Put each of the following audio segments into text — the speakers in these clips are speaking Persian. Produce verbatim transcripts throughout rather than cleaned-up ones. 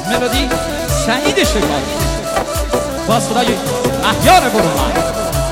ملودی سعید شکاری با صدای مهیار برومند.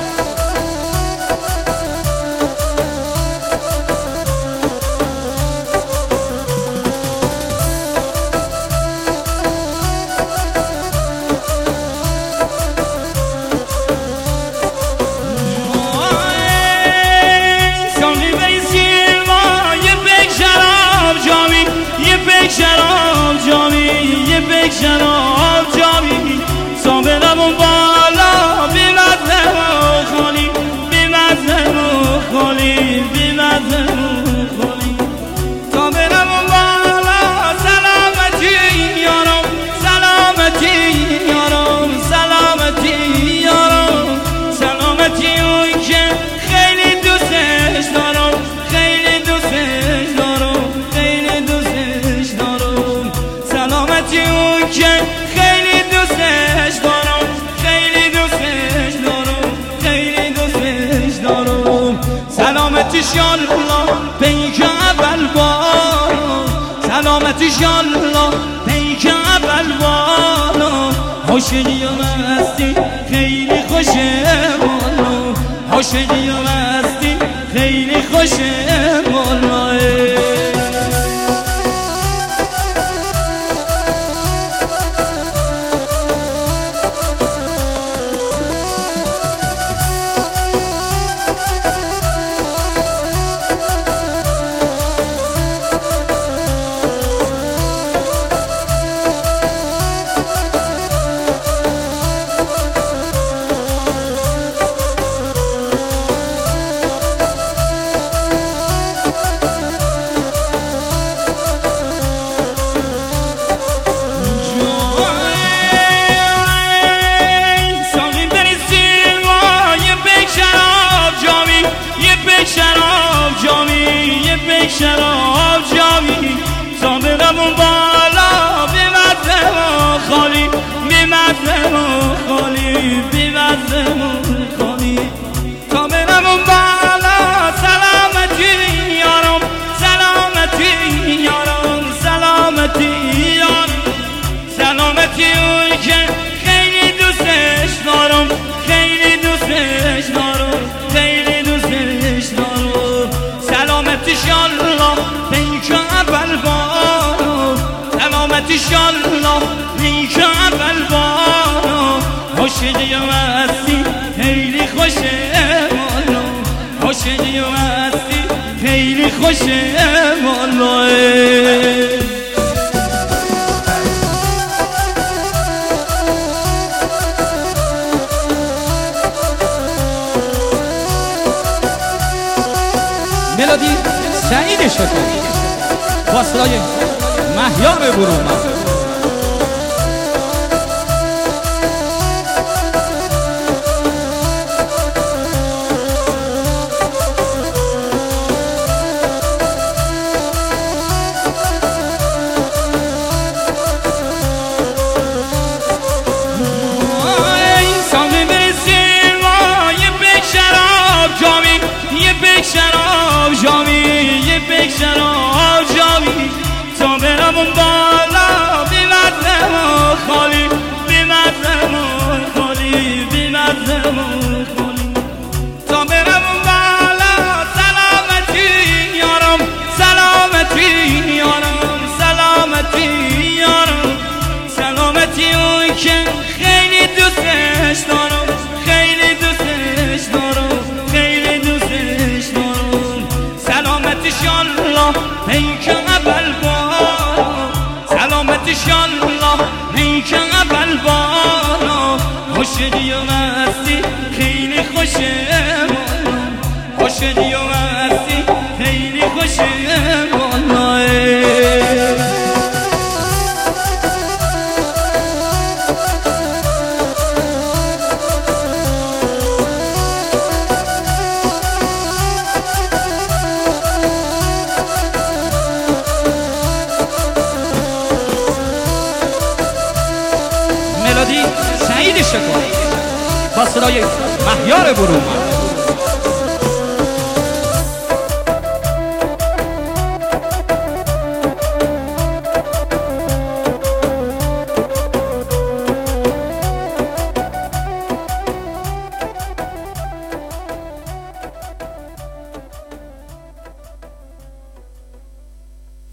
شراب جامی صابرمون بالا بی مزه و خالی بی مزه و خالی بی مزه و خالی صابرمون بالا سلامتی یارم سلامتی یارم سلامتی یارم سلامتی اون که خیلی دوستش دارم خیلی دوستش دارم خیلی دوستش دارم سلامتی اون که خیلی دوستش دارم خیلی دوستش دارم خیلی دوستش دارم سلامتیش یالله پیک اول بالا سلامتیش یالله پیک اول بالا عاشقی و مستی خیلی خوشه بالا عاشقی و مستی خیلی خوشه بالا شراب جامی یه پیک شراب جامی صابرمون بالا بی مزه و خالی بی مزه و خالی بی مزه و خالی صابرمون بالا سلامتی یارم سلامتی یارم سلامتی یارم سلامتی اون که خیلی دوستش دارم خیلی دوستش دارم خیلی دوستش دارم سلامتیش یالله پیک اول بالا سلامتیش یالله پیک اول بالا عاشقی و مستی خیلی خوشه بالا عاشقی و مستی خیلی خوشه بالا ملودی سعید شکاری با صدای مهیار برومند. شراب جامی یه پیک شراب جامی صابرمون بالا بی مزه و خالی بی مزه و خالی بی مزه و خالی صابرمون بالا سلامتی یارم سلامتی یارم سلامتی یارم سلامتی اون که خیلی دوستش دارم خیلی دوستش دارم خیلی دوستش دارم سلامتیش یالله پیک اول بالا سلامتیش یالله پیک اول بالا عاشقی و مستی خیلی خوشه بالا عاشقی و مستی خیلی خوشه بالا ملودی سعید شکاری با صدای مهیار برومند.